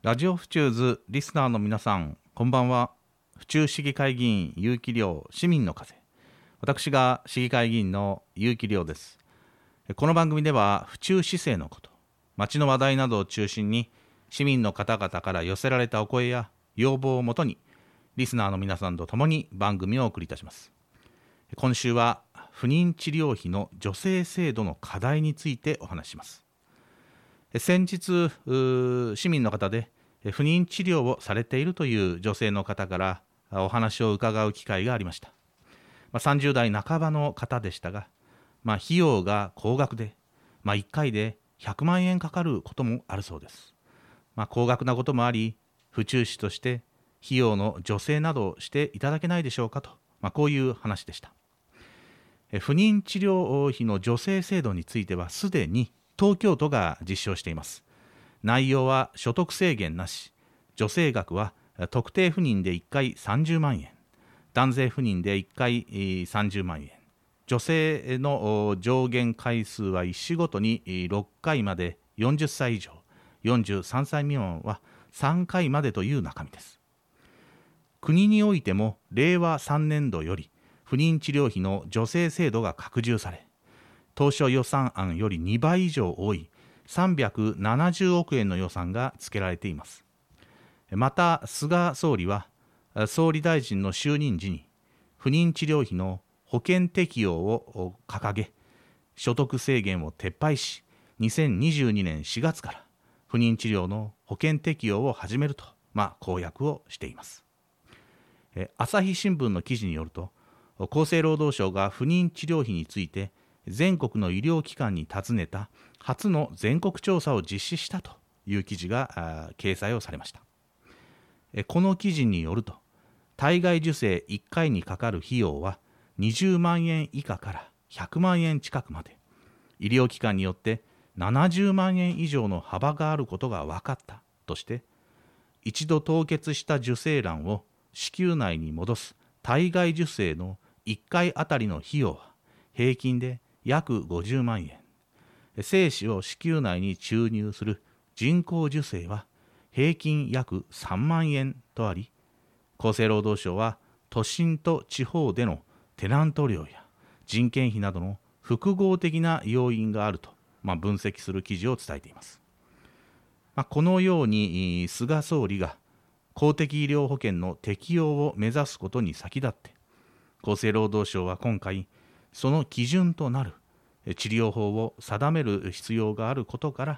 ラジオ府中ズリスナーの皆さん、こんばんは。府中市議会議員結城亮市民の風、私が市議会議員の結城亮です。この番組では府中市政のこと、町の話題などを中心に市民の方々から寄せられたお声や要望をもとにリスナーの皆さんと共に番組をお送りいたします。今週は不妊治療費の助成制度の課題についてお話しします。先日市民の方で不妊治療をされているという女性の方からお話を伺う機会がありました。30代半ばの方でしたが、費用が高額で、1回で100万円かかることもあるそうです。高額なこともあり、府中市として費用の助成などをしていただけないでしょうかと、こういう話でした。不妊治療費の助成制度についてはすでに東京都が実施をしています。内容は所得制限なし、助成額は特定不妊で1回30万円、男性不妊で1回30万円、女性の上限回数は1子ごとに6回まで40歳以上、43歳未満は3回までという中身です。国においても令和3年度より不妊治療費の助成制度が拡充され、当初予算案より2倍以上多い370億円の予算が付けられています。また菅総理は総理大臣の就任時に不妊治療費の保険適用を掲げ、所得制限を撤廃し、2022年4月から不妊治療の保険適用を始めると、公約をしています。朝日新聞の記事によると、厚生労働省が不妊治療費について全国の医療機関に尋ねた初の全国調査を実施したという記事が掲載をされました。この記事によると、体外受精1回にかかる費用は20万円以下から100万円近くまで、医療機関によって70万円以上の幅があることが分かったとして、一度凍結した受精卵を子宮内に戻す体外受精の1回あたりの費用は平均で約50万円、精子を子宮内に注入する人工授精は平均約3万円とあり、厚生労働省は都心と地方でのテナント料や人件費などの複合的な要因があると、分析する記事を伝えています。このように菅総理が公的医療保険の適用を目指すことに先立って、厚生労働省は今回その基準となる治療法を定める必要があることから、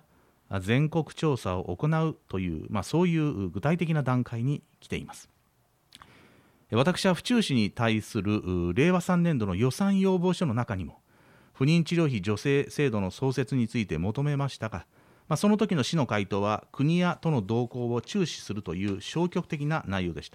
全国調査を行うという、そういう具体的な段階に来ています。私は府中市に対する令和3年度の予算要望書の中にも不妊治療費助成制度の創設について求めましたが、その時の市の回答は国や都の動向を注視するという消極的な内容でした。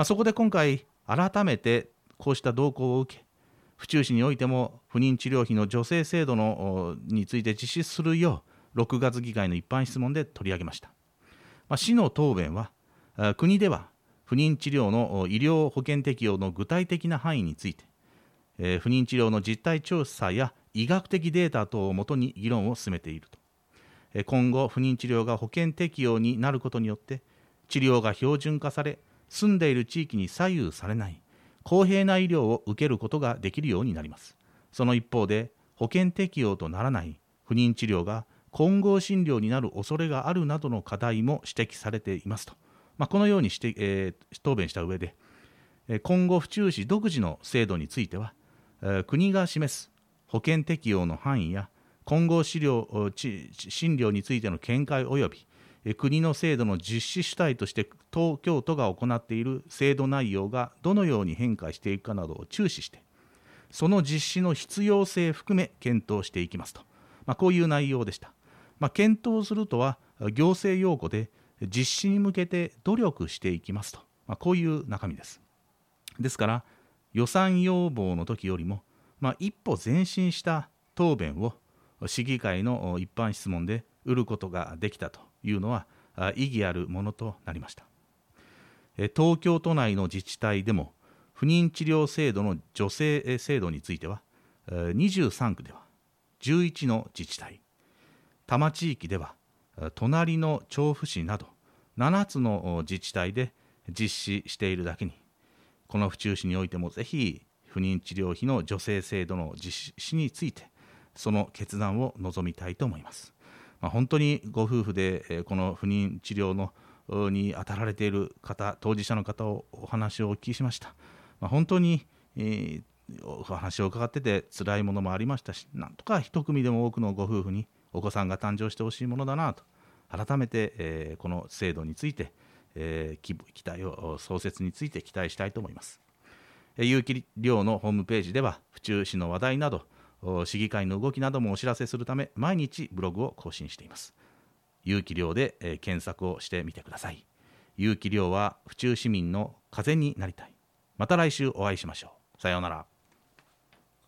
そこで今回改めてこうした動向を受け、府中市においても不妊治療費の助成制度について実施するよう6月議会の一般質問で取り上げました。市の答弁は、国では不妊治療の医療保険適用の具体的な範囲について、不妊治療の実態調査や医学的データ等をもとに議論を進めていると。今後不妊治療が保険適用になることによって治療が標準化され、住んでいる地域に左右されない公平な医療を受けることができるようになります。その一方で保険適用とならない不妊治療が混合診療になる恐れがあるなどの課題も指摘されていますと、このようにして、答弁した上で、今後府中市独自の制度については、国が示す保険適用の範囲や混合診療についての見解及び国の制度の実施主体として東京都が行っている制度内容がどのように変化していくかなどを注視して、その実施の必要性含め検討していきますと、こういう内容でした。検討するとは行政用語で実施に向けて努力していきますと、こういう中身です。ですから予算要望の時よりも、一歩前進した答弁を市議会の一般質問で得ることができたというのは意義あるものとなりました。東京都内の自治体でも不妊治療制度の助成制度については23区では11の自治体、多摩地域では隣の調布市など 7つの自治体で実施しているだけに、この府中市においてもぜひ不妊治療費の助成制度の実施についてその決断を望みたいと思います。本当にご夫婦でこの不妊治療に当たられている方、当事者の方をお話をお聞きしました。本当に、お話を伺ってて辛いものもありましたし、なんとか一組でも多くのご夫婦にお子さんが誕生してほしいものだなと改めて、この制度について、期待を創設について期待したいと思います。有機寮のホームページでは府中市の話題など市議会の動きなどもお知らせするため毎日ブログを更新しています。有機寮で、検索をしてみてください。有機寮は府中市民の風になりたい。また来週お会いしましょう。さようなら。